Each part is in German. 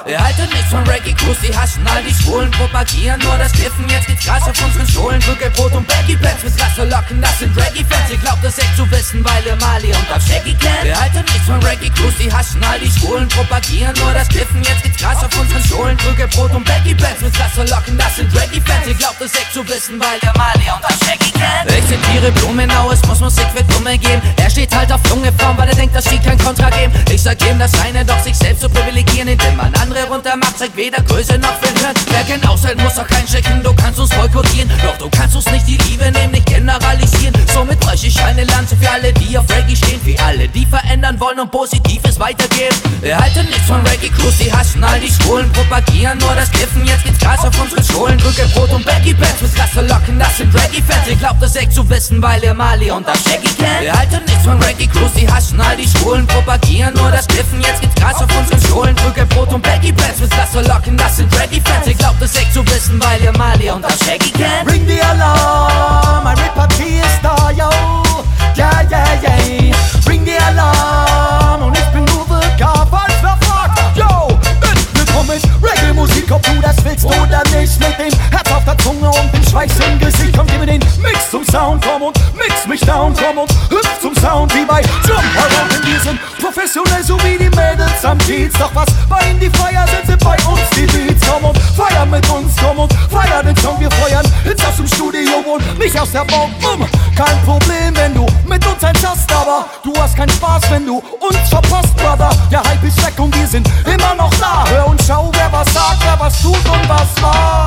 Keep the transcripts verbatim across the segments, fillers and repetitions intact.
Ihr haltet nichts von Reggae Crews, die haschen all die Schwulen, propagieren nur das Kiffen, jetzt geht's krass auf unseren Schulen. Brot und Baggy Pants mit Rasse locken, das sind Reggae-Fans. Ihr glaubt es echt zu wissen, weil ihr Mali und auf Shaggy kennt. Ihr haltet nichts von Reggae Crews, die haschen all die Schwulen, propagieren nur das Kiffen, jetzt geht's krass auf unseren Schulen. Brot und Baggy Pants mit Rasse locken, das sind Reggae-Fans. Ihr glaubt es echt zu wissen, weil ihr Mali und auf Shaggy kennt. Ich zitiere Blumenau, es muss Musik für Dumme geben. Er steht halt auf junge Frauen, weil er denkt, dass sie kein Kontra geben. Ich sag ihm, das scheine doch sich selbst zu privilegieren, indem man andere runtermacht, zeigt weder Größe noch Willen. Wer kein aushalten, muss auch kein checken, du kannst uns boykottieren, doch du kannst uns nicht die Liebe nehmen, nicht generalisieren. Somit bräuchte ich eine Lanze für alle, die auf Reggae stehen, für alle, die verändern wollen und Positives weitergeben. Wir halten nichts von Reggae Crews, die haschen all die Schwulen, propagieren nur das Kiffen, jetzt geht's krass auf unsere Schulen. Drücke Brot und Baggy Pants mit Rasse locken, das sind Reggae-Fans. Ihr glaubt es echt zu wissen, weil ihr Mali und das Shaggy kennt. Wir halten nichts von Reggae Crews, die haschen all die Schwulen, propagieren nur das Kiffen, jetzt geht's krass auf unsere Schulen. Drücke Brot und Baggy Pants mit Rasse locken, das sind Reggae-Fans. Ihr glaubt es echt zu wissen, weil ihr Mali und das Shaggy kennt. Ring the alarm, ein Rip-Partie ist da, yo. Yeah, yeah, yeah. Ring the alarm und ich bin nur begabt als verfragt. Yo, willkommen mit Reggae-Musik, ob du das willst oder nicht. Mit dem Herz auf der Zunge und dem Schweiß im Gesicht. Komm, gib mir den Mix zum Sound, komm und mix mich down, komm und hüpf zum Sound wie bei Jump Around. Denn wir sind professionell, so wie die Mädels am Beats. Doch was bei ihnen die Feier sind, sind bei uns die Beats. Komm und feier mit uns, komm und feier den Song. Wir feuern Hits aus dem Studio und nicht aus der Bauch. Um, kein Problem, wenn du mit uns eins hast, aber du hast keinen Spaß, wenn du uns verpasst, Brother. Der Hype ist weg und wir sind immer noch da. Hör und schau, wer was sagt, wer was tut und was war.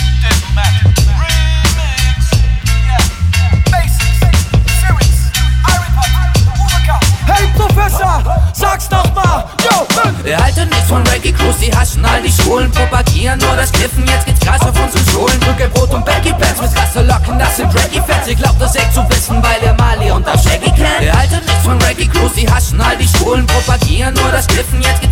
Hey Professor, sag's doch mal, yo! Wir halten nichts von Reggae Crews, die haschen all die Schwulen, propagieren nur das Kiffen, jetzt geht's krass auf unseren Schulen. Drücke Brot und Baggy Pants mit Rasse locken, das sind Reggae-Fans. Ihr glaubt es echt zu wissen, weil ihr Mali und das Shaggy kennt. Wir halten nichts von Reggae Crews, die haschen all die Schwulen, propagieren nur das Kiffen, jetzt